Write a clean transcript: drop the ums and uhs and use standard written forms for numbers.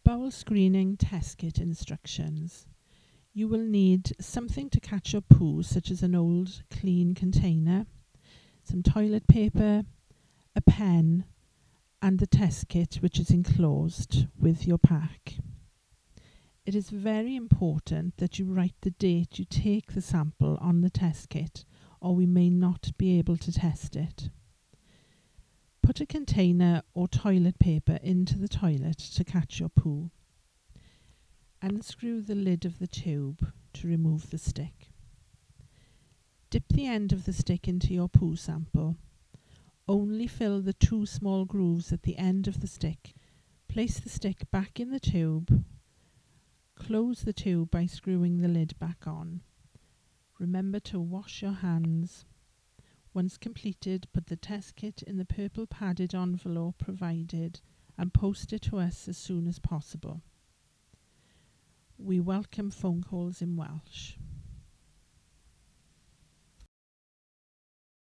Bowel screening test kit instructions. You will need something to catch your poo, such as an old clean container, some toilet paper, a pen, and the test kit, which is enclosed with your pack. It is very important that you write the date you take the sample on the test kit, or we may not be able to test it. Put a container or toilet paper into the toilet to catch your poo. Unscrew the lid of the tube to remove the stick. Dip the end of the stick into your poo sample. Only fill the 2 small grooves at the end of the stick. Place the stick back in the tube. Close the tube by screwing the lid back on. Remember to wash your hands. Once completed, put the test kit in the purple padded envelope provided and post it to us as soon as possible. We welcome phone calls in Welsh.